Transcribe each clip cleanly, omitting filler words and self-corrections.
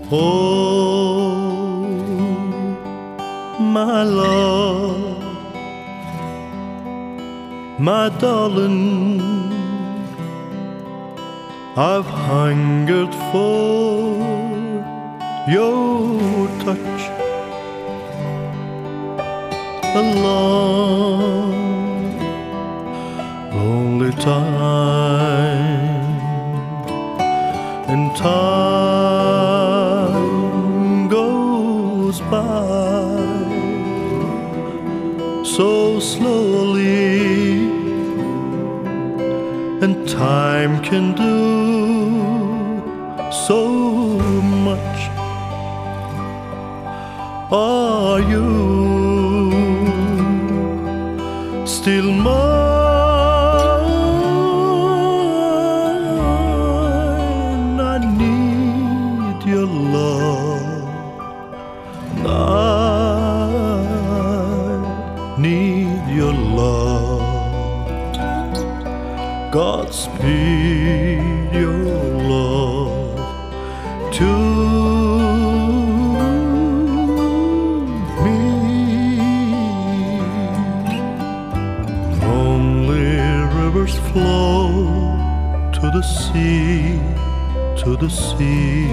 Oh, my love, my darling, I've hungered for your touch a long, lonely time, and time goes by so slowly, and time can do so much. Are you still mine? I need your love. I need your love. Godspeed your love to me. Lonely rivers flow to the sea, to the sea,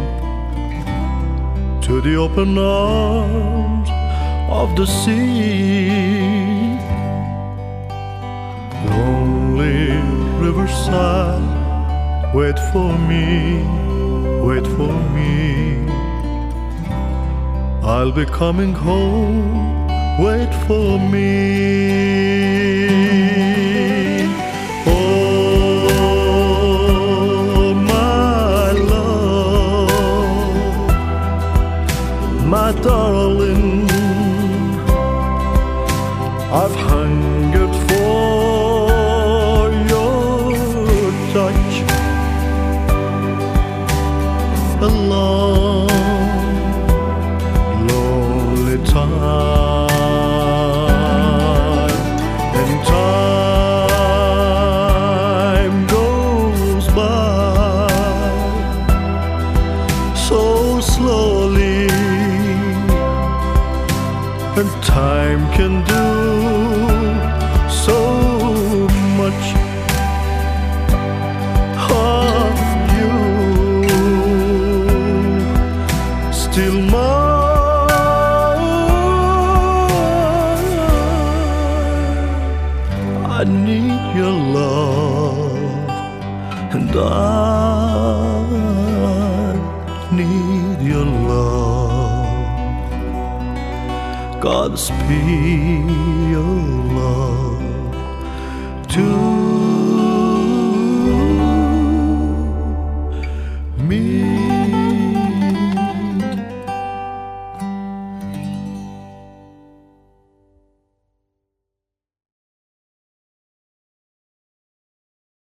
to the open arms of the sea. Lonely riverside, wait for me, wait for me. I'll be coming home, wait for me. Oh, my love, my darling, I've hungered for your touch a long, lonely time, and time goes by so slowly, and time can do so much. Are you still mine? I need your love, and I need your love. Godspeed your love to